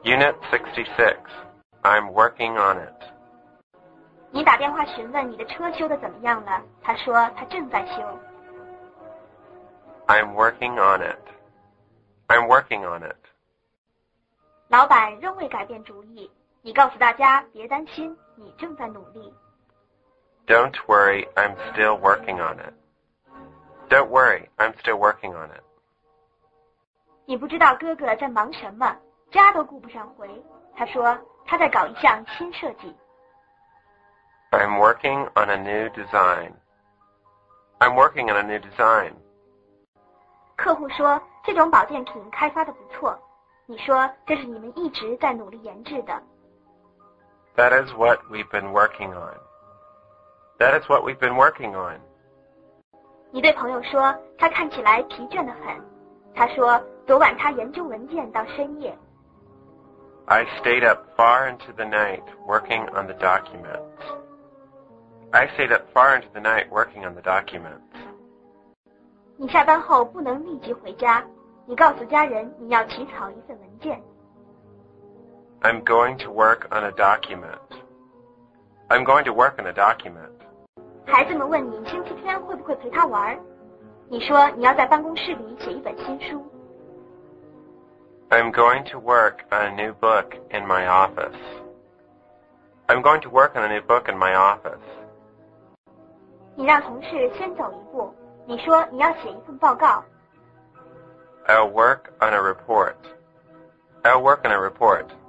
Unit 66. I'm working on it. 你打电话询问你的车修得怎么样了，他说他正在修。 I'm working on it. I'm working on it. 老板仍未改变主意，你告诉大家别担心，你正在努力。 Don't worry, I'm still working on it. Don't worry, I'm still working on it. 你不知道哥哥在忙什么，家都顾不上回。他说他在搞一项新设计。 I'm working on a new design. I'm working on a new design. 客户说这种保健品开发得不错，你说这是你们一直在努力研制的。 That is what we've been working on. That is what we've been working on. 你对朋友说他看起来疲倦得很，他说昨晚他研究文件到深夜。 I stayed up far into the night working on the documents. I stayed up far into the night working on the documents. 你下班后不能立即回家，你告诉家人你要起草一份文件。 I'm going to work on a document. I'm going to work on a document. 孩子们问你星期天会不会陪他玩，你说你要在办公室里写一本新书。 I'm going to work on a new book in my office. I'm going to work on a new book in my office. 你让同事先走一步，你说你要写一份报告。 I'll work on a report. I'll work on a report.